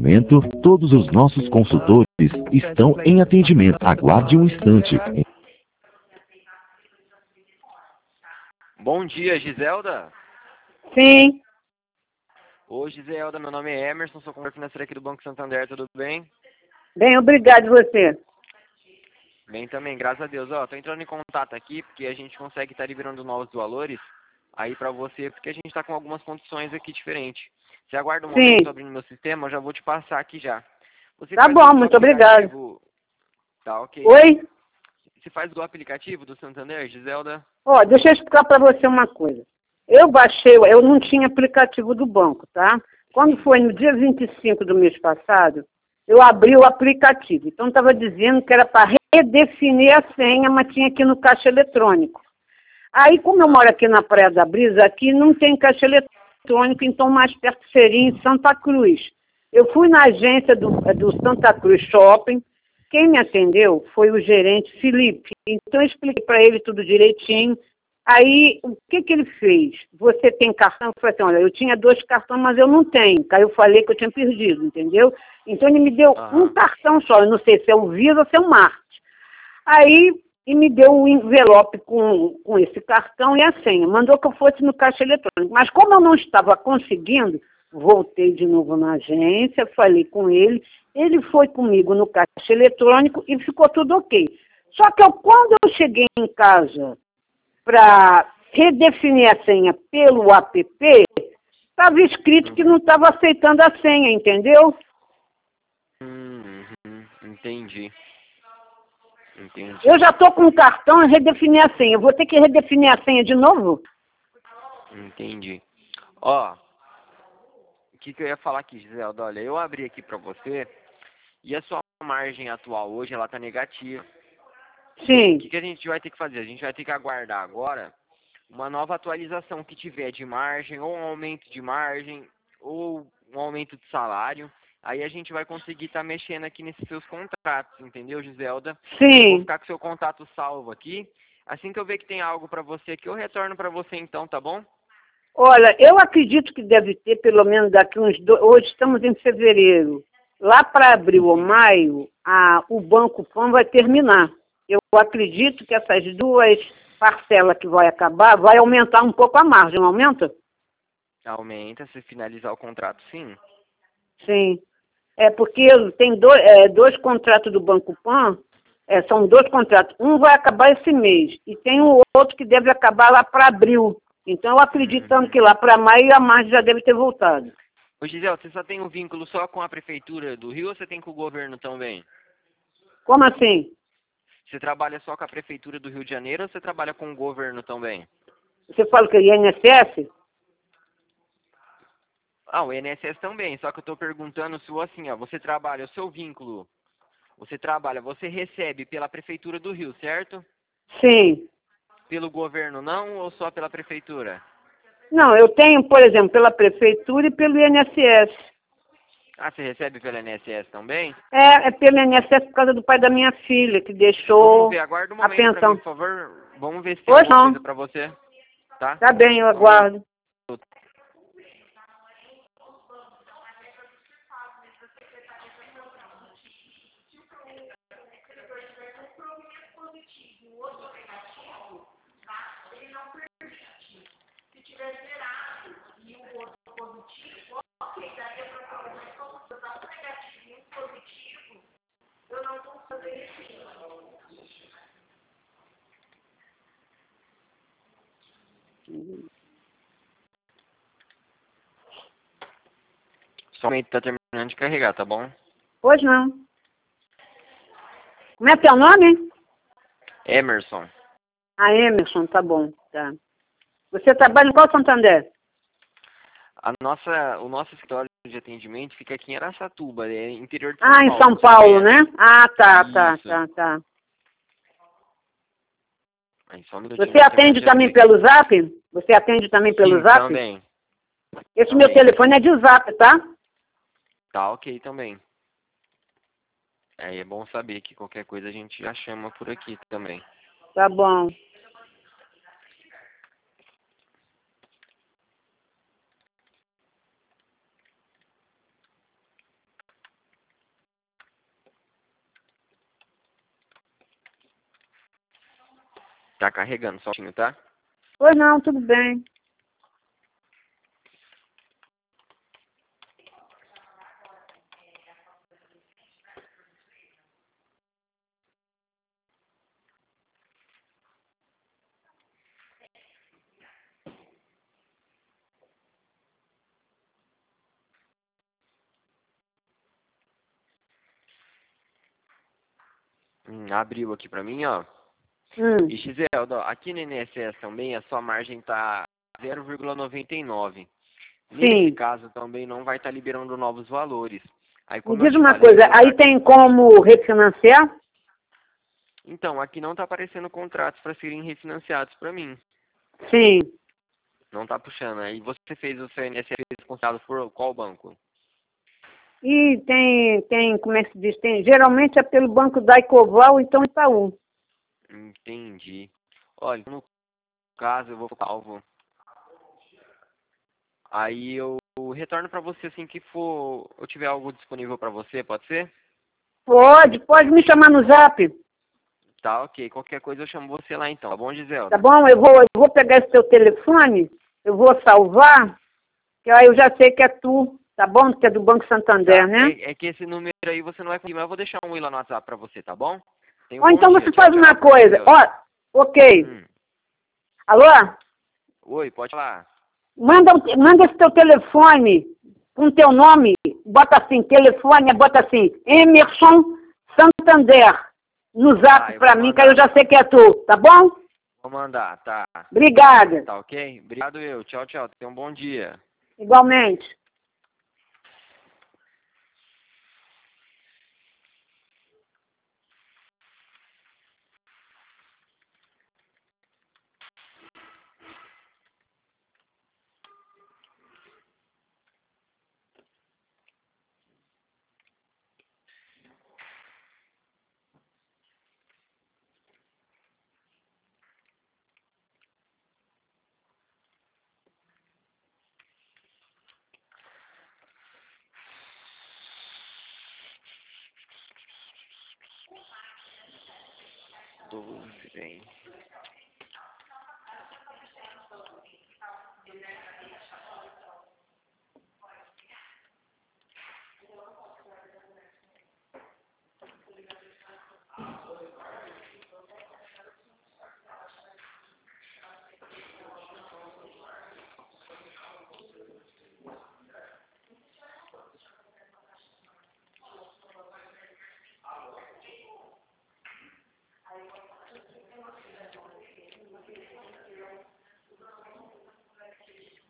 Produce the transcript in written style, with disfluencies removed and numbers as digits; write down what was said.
momento, todos os nossos consultores estão em atendimento. Aguarde um instante. Bom dia, Giselda. Sim, Oi, Giselda, meu nome é Emerson, sou consultor financeiro aqui do Banco Santander, tudo bem? bem, obrigado você. Bem também, graças a Deus. Ó, tô entrando em contato aqui porque a gente consegue estar liberando novos valores aí pra você, porque a gente tá com algumas condições aqui diferentes. Você aguarda um momento, Sim, tô abrindo meu sistema, eu já vou te passar aqui já. Você tá faz bom, uso do muito obrigado. aplicativo? Tá, ok. Oi? Você faz do aplicativo do Santander, Giselda? Ó, deixa eu explicar para você uma coisa. Eu baixei, eu não tinha aplicativo do banco, tá? Quando Sim. foi no dia 25 do mês passado, eu abri o aplicativo. Então estava dizendo que era para redefinir a senha, mas tinha aqui no caixa eletrônico. Aí, como eu moro aqui na Praia da Brisa, aqui não tem caixa eletrônico, então mais perto seria em Santa Cruz. Eu fui na agência do Santa Cruz Shopping. Quem me atendeu foi o gerente Felipe. Então eu expliquei para ele tudo direitinho. Aí, o que ele fez? Você tem cartão? Eu falei assim, olha, eu tinha 2 cartões, mas eu não tenho. Aí eu falei que eu tinha perdido, entendeu? Então ele me deu um Aham. cartão só. Eu não sei se é o Visa ou se é o Marte. Aí, e me deu um envelope com esse cartão e a senha. Mandou que eu fosse no caixa eletrônico. Mas como eu não estava conseguindo, voltei de novo na agência, falei com ele. Ele foi comigo no caixa eletrônico e ficou tudo ok. Só que quando eu cheguei em casa para redefinir a senha pelo app, estava escrito que não estava aceitando a senha, entendeu? Entendi. Entendi. Eu já estou com o cartão e redefini a senha. Eu vou ter que redefinir a senha de novo? Entendi. Ó, o que eu ia falar aqui, Giselda? Olha, eu abri aqui pra você e a sua margem atual hoje, ela tá negativa. Sim. O que a gente vai ter que fazer? A gente vai ter que aguardar agora uma nova atualização que tiver de margem, ou um aumento de margem, ou um aumento de salário. Aí a gente vai conseguir estar mexendo aqui nesses seus contratos, entendeu, Giselda? Eu vou Sim. ficar com seu contato salvo aqui. Assim que eu ver que tem algo pra você aqui, eu retorno pra você então, tá bom? Olha, eu acredito que deve ter pelo menos daqui uns dois. Hoje estamos em fevereiro. Lá para abril ou maio, o Banco Pan vai terminar. Eu acredito que essas 2 parcelas que vai acabar, vai aumentar um pouco a margem, não aumenta? Aumenta se finalizar o contrato, sim. Sim. É porque tem 2 contratos do Banco Pan, são 2 contratos. Um vai acabar esse mês e tem o outro que deve acabar lá para abril. Então, eu acreditando que lá para maio a margem já deve ter voltado. Ô Gisele, você só tem um vínculo só com a prefeitura do Rio ou você tem com o governo também? Como assim? Você trabalha só com a prefeitura do Rio de Janeiro ou você trabalha com o governo também? Você fala que é INSS? Ah, o INSS também, só que eu tô perguntando se assim, ó, você trabalha, o seu vínculo, você recebe pela prefeitura do Rio, certo? Sim. Pelo governo não ou só pela prefeitura? Não, eu tenho, por exemplo, pela prefeitura e pelo INSS. Ah, você recebe pela INSS também? É pelo INSS por causa do pai da minha filha, que Vamos deixou ver, aguarda um a momento pra mim, pensão. por favor. Vamos ver se tem Pois alguma não. coisa pra você, tá? Tá bem, eu Só um minuto. aguardo. Somente tá terminando de carregar, tá bom? Pois não. Como é teu nome? Emerson. Emerson, tá bom. Tá. Você trabalha em qual Santander? O nosso escritório de atendimento fica aqui em Araçatuba, é interior de São Paulo. Em São Você Paulo, conhece? né? Tá. Isso. Aí, só um minutinho, Você tô terminando atende de abrir também aqui. pelo Zap? Você atende também pelo Sim, Zap? também. Esse meu telefone é de Zap, tá? Tá ok também. Aí é bom saber que qualquer coisa a gente já chama por aqui também. Tá bom. Tá carregando sozinho, tá? Pois não, tudo bem. Abriu aqui pra mim, ó. E Giselda, ó, aqui no INSS também a sua margem tá 0,99. Nesse Sim. caso também não vai estar liberando novos valores. Aí, Me como eu diz te uma falei, coisa, você aí tá- tem como refinanciar? Então, aqui não tá aparecendo contratos para serem refinanciados para mim. Sim. Não tá puxando. Aí você fez o seu INSS responsável por qual banco? E como é que se diz? Geralmente é pelo Banco da Ecoval ou então Itaú. Entendi. Olha, no caso eu vou salvo. Aí eu retorno para você assim que for, eu tiver algo disponível para você, pode ser? Pode me chamar no Zap. Tá, ok. Qualquer coisa eu chamo você lá então. Tá bom, Giselda? Tá bom? Eu vou pegar esse teu telefone, eu vou salvar, que aí eu já sei que é tu, tá bom? Que é do Banco Santander, Tá. né? É que esse número aí você não vai conseguir, mas eu vou deixar um oi lá no WhatsApp pra você, tá bom? Tenha um Ou bom então dia. você Tchau, faz uma tchau. coisa, Giselda. ó, ok. Hum. Alô? Oi, pode falar. Manda esse teu telefone com teu nome, bota assim, telefone, bota assim, Emerson Santander, no Zap Eu pra vou mim, que aí eu mandar. já sei que é tu, tá bom? Vou mandar, tá. Obrigada, Tá ok? Obrigado eu. Tchau, tchau. Tenha um bom dia. igualmente. Doze, bem.